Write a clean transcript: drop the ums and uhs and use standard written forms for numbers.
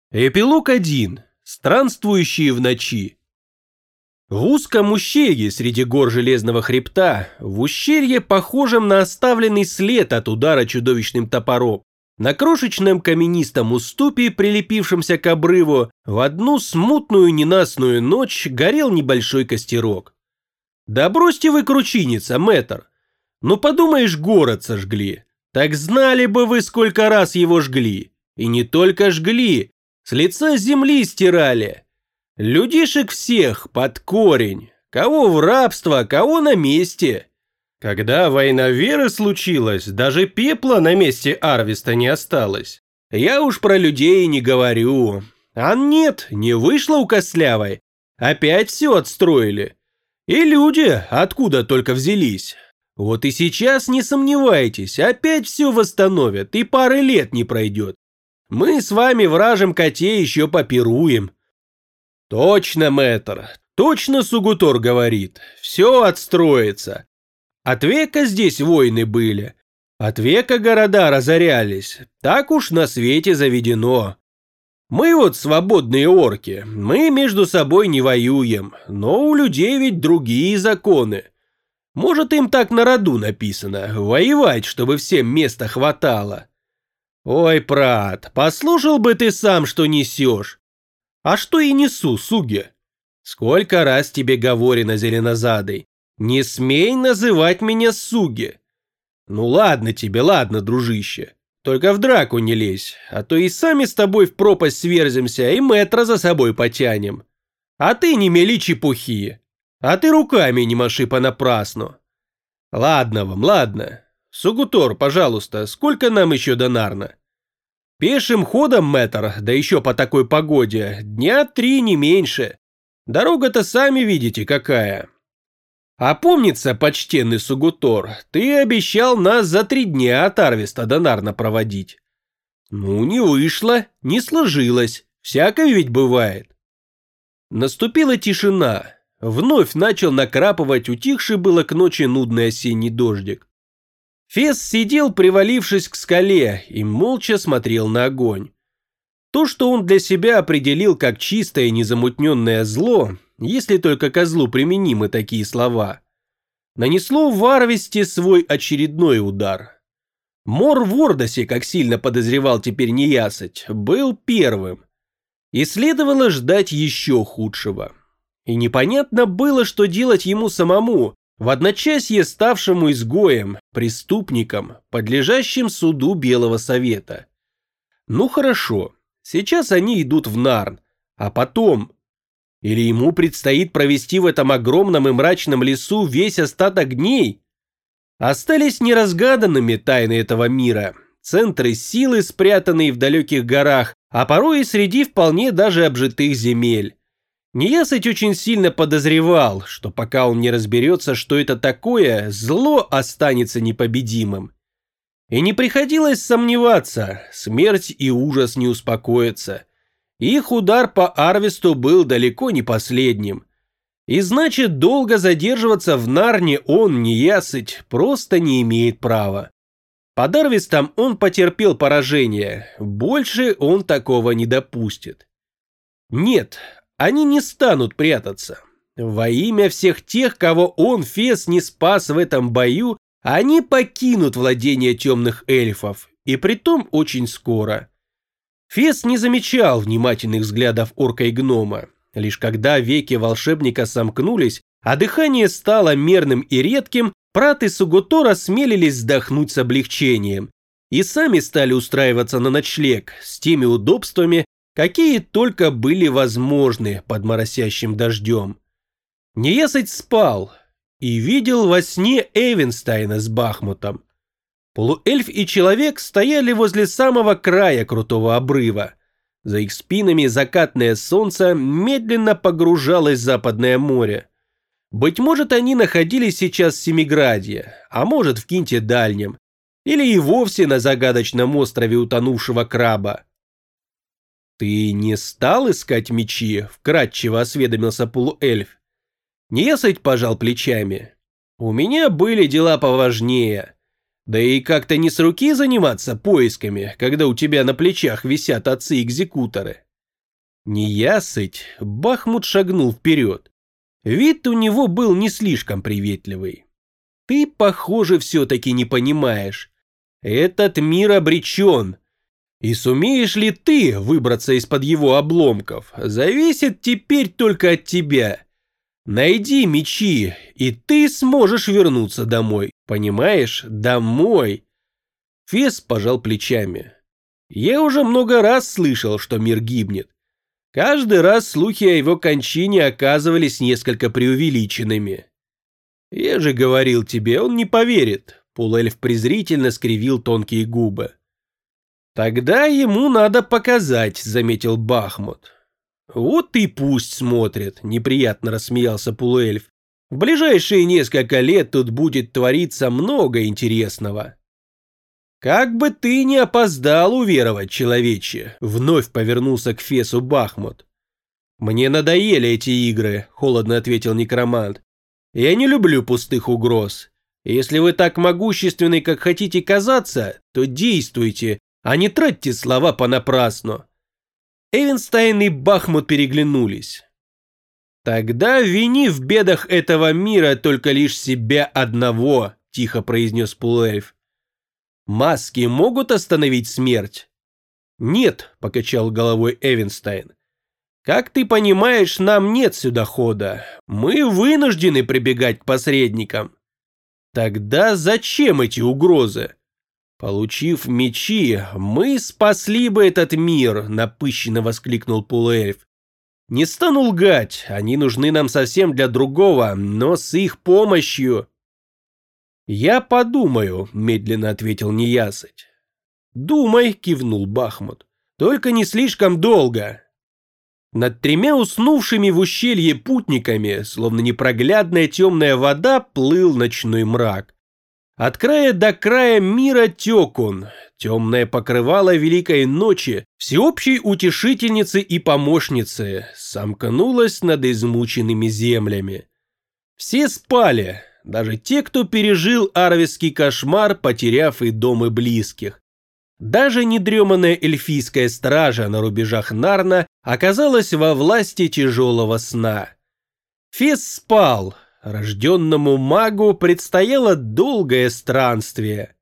Эпилог 1. Странствующие в ночи. В узком ущелье среди гор Железного хребта, в ущелье, похожем на оставленный след от удара чудовищным топором, на крошечном каменистом уступе, прилепившемся к обрыву, в одну смутную ненастную ночь горел небольшой костерок. Да бросьте вы кручиниться, мэтр. Ну подумаешь, город сожгли. Так знали бы вы, сколько раз его жгли. И не только жгли. С лица земли стирали. Людишек всех под корень. Кого в рабство, кого на месте. Когда война веры случилась, даже пепла на месте Арвиста не осталось. Я уж про людей не говорю. А нет, не вышло у Костлявой. Опять все отстроили. И люди откуда только взялись. Вот и сейчас не сомневайтесь, опять все восстановят, и пары лет не пройдет. Мы с вами в ражем коте еще попируем. Точно, мэтр, точно Сугутор говорит, все отстроится. От века здесь войны были, от века города разорялись, так уж на свете заведено. Мы вот свободные орки, мы между собой не воюем, но у людей ведь другие законы. Может, им так на роду написано, воевать, чтобы всем места хватало. Ой, брат, послушал бы ты сам, что несешь. А что и несу, суге? Сколько раз тебе говорено, зеленозадый, не смей называть меня суге. Ну ладно тебе, ладно, дружище, только в драку не лезь, а то и сами с тобой в пропасть сверзимся и мэтра за собой потянем. А ты не мели чепухи, а ты руками не маши понапрасну. Ладно вам, ладно. Сугутор, пожалуйста, сколько нам еще до Нарна? Пешим ходом, мэтр, да еще по такой погоде, дня 3 не меньше. Дорога-то сами видите какая. А помнится, почтенный Сугутор, ты обещал нас за 3 дня от Арвиста до Нарна проводить. Ну, не вышло, не сложилось, всякое ведь бывает. Наступила тишина. Вновь начал накрапывать утихший было к ночи нудный осенний дождик. Фес сидел, привалившись к скале, и молча смотрел на огонь. То, что он для себя определил как чистое и незамутненное зло, если только козлу применимы такие слова, нанесло в Арвисте свой очередной удар. Мор в Ордосе, как сильно подозревал теперь неясыть, был первым. И следовало ждать еще худшего. И непонятно было, что делать ему самому, в одночасье ставшему изгоем, преступником, подлежащим суду Белого Совета. Ну хорошо, сейчас они идут в Нарн, а потом... Или ему предстоит провести в этом огромном и мрачном лесу весь остаток дней? Остались неразгаданными тайны этого мира, центры силы, спрятанные в далеких горах, а порой и среди вполне даже обжитых земель. Неясыть очень сильно подозревал, что пока он не разберется, что это такое, зло останется непобедимым. И не приходилось сомневаться, смерть и ужас не успокоятся. Их удар по Арвисту был далеко не последним. И значит, долго задерживаться в Нарне он, неясыть, просто не имеет права. Под Арвистом он потерпел поражение, больше он такого не допустит. Нет, они не станут прятаться. Во имя всех тех, кого он, Фес, не спас в этом бою, они покинут владение темных эльфов, и притом очень скоро. Фес не замечал внимательных взглядов орка и гнома. Лишь когда веки волшебника сомкнулись, а дыхание стало мерным и редким, Прат и Сугутор осмелились вздохнуть с облегчением и сами стали устраиваться на ночлег с теми удобствами, какие только были возможны под моросящим дождем. Неясыть спал и видел во сне Эйвенстайна с Бахмутом. Полуэльф и человек стояли возле самого края крутого обрыва. За их спинами закатное солнце медленно погружалось в западное море. Быть может, они находились сейчас в Семиградье, а может в Кинте Дальнем, или и вовсе на загадочном острове утонувшего краба. «Ты не стал искать мечи?» – вкратчиво осведомился полуэльф. Неясыть пожал плечами. «У меня были дела поважнее. Да и как-то не с руки заниматься поисками, когда у тебя на плечах висят отцы-экзекуторы. Неясыть, Бахмут шагнул вперед. Вид у него был не слишком приветливый. Ты, похоже, все-таки не понимаешь. Этот мир обречен. И сумеешь ли ты выбраться из-под его обломков, зависит теперь только от тебя. Найди мечи, и ты сможешь вернуться домой. Понимаешь? Домой. Фес пожал плечами. Я уже много раз слышал, что мир гибнет. Каждый раз слухи о его кончине оказывались несколько преувеличенными. Я же говорил тебе, он не поверит. Полуэльф презрительно скривил тонкие губы. «Тогда ему надо показать», — заметил Бахмут. «Вот и пусть смотрит», — неприятно рассмеялся полуэльф. «В ближайшие несколько лет тут будет твориться много интересного». «Как бы ты не опоздал уверовать, человече», — вновь повернулся к Фесу Бахмут. «Мне надоели эти игры», — холодно ответил некромант. «Я не люблю пустых угроз. Если вы так могущественны, как хотите казаться, то действуйте, а не тратьте слова понапрасну». Эвенстайн и Бахмут переглянулись. «Тогда вини в бедах этого мира только лишь себя одного», — тихо произнес полуэльф. «Маски могут остановить смерть?» «Нет», — покачал головой Эвенстайн. «Как ты понимаешь, нам нет сюда хода. Мы вынуждены прибегать к посредникам». «Тогда зачем эти угрозы?» «Получив мечи, мы спасли бы этот мир», — напыщенно воскликнул полуэльф. «Не стану лгать, они нужны нам совсем для другого, но с их помощью...» «Я подумаю», — медленно ответил неясыть. «Думай», — кивнул Бахмут, — «только не слишком долго». Над тремя уснувшими в ущелье путниками, словно непроглядная темная вода, плыл ночной мрак. От края до края мира тек он, темное покрывало великой ночи, всеобщей утешительницы и помощницы, сомкнулось над измученными землями. Все спали, даже те, кто пережил арвесский кошмар, потеряв и дом, и близких. Даже недреманная эльфийская стража на рубежах Нарна оказалась во власти тяжелого сна. Фес спал. Рожденному магу предстояло долгое странствие.